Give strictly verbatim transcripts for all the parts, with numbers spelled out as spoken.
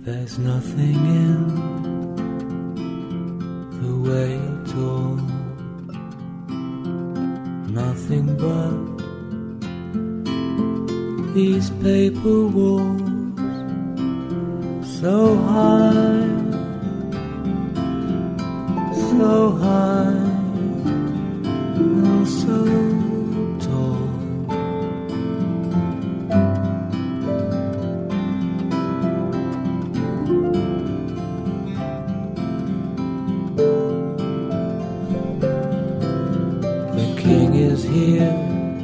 There's nothing in the way at all, nothing but these paper walls, so high, so high, and so tall. The king is here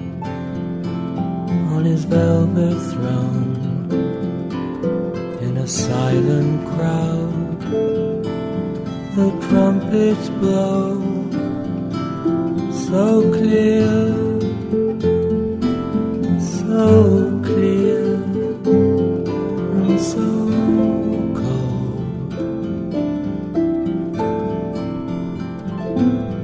on his velvet throne, in a silent crowd the trumpets blow, so clear, so clear, and so cold.